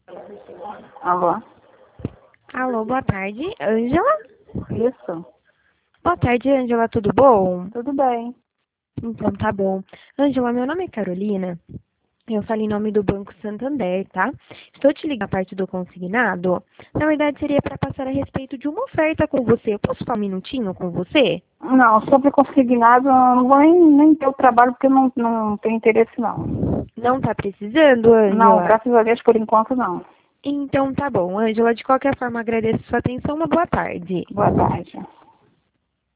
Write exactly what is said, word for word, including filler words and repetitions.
Alô? Alô, boa tarde, Ângela? Isso. Boa tarde, Ângela, tudo bom? Tudo bem. Então tá bom. Ângela, meu nome é Carolina. Eu falo em nome do Banco Santander, tá? Estou te ligando a parte do consignado. Na verdade, seria para passar a respeito de uma oferta com você. Eu posso falar um minutinho com você? Não, sobre consignado, eu não vou nem, nem ter o trabalho porque eu não, não tenho interesse, não. Não tá precisando, Não, Ângela? graças a Deus, por enquanto, não. Então tá bom, Ângela. De qualquer forma, agradeço sua atenção. Uma boa tarde. Boa tarde.